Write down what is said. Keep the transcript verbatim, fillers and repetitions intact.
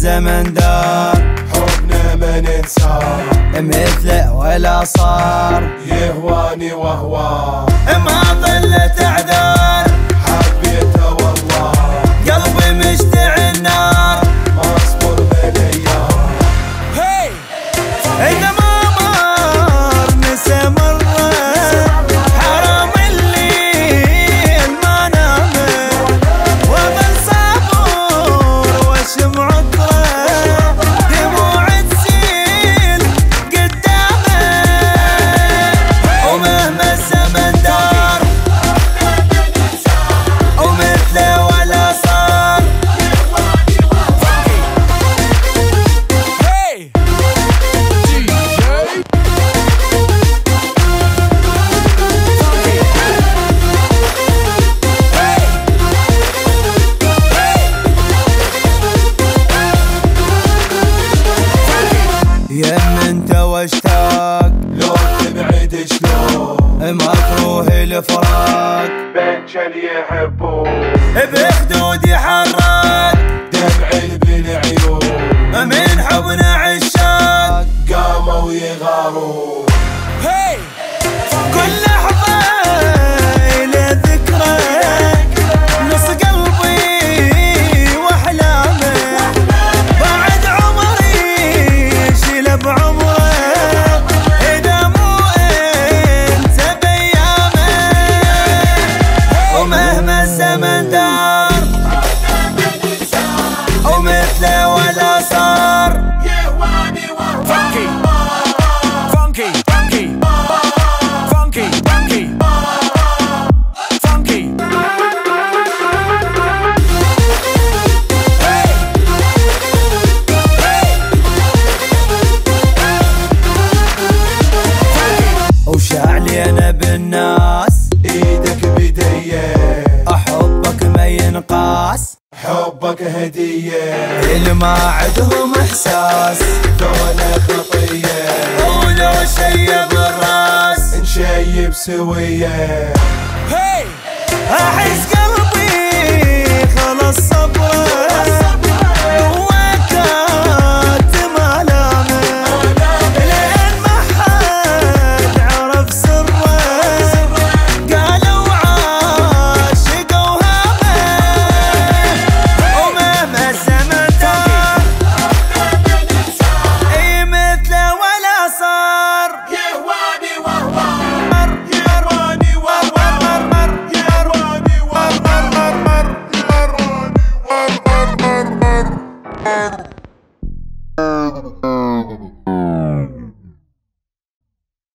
الزمن دار حبنا ما ننساه مثله ولا صار يهواني وهواه ما ظلت اعذار حبيته والله قلبي مشتعل نار ما اصبر بالايام اذا ما مر نسى مره حرام الليل ما نامه وظل صبور واشم عطره دموع تسيل قدامه ومهما الزمن دار ومثله ولا صار يم انت واشتاق لو تبعد شلون مكروه الفراق بين جل يحبون بخدودي حراق دمع بالعيون من حبنا عشاق قاموا يغارون كل لحظة إلى ذكرى نص قلبي وأحلامه بعد عمري يشيل بعمره إذا مو أنت بأيامه ومهما الزمن دار ومثله ولا صار يهواني Funky, funky, funky, funky, funky, funky. Hey, hey. وشعلي أنا بالناس ايدك بدي أحبك ما ينقاس حبك هدية اللي ما عندهم إحساس ذولا خطية ولو شي بالراس نشيب سوية هي أحس قلبي خلص صبره جواك كاتم آلامه لين ما حد عرف سره قالوا عاشق وهامه ومهما الزمن دار اي مثله ولا صار يهواني وهواه يهواني وهواه يهواني وهواه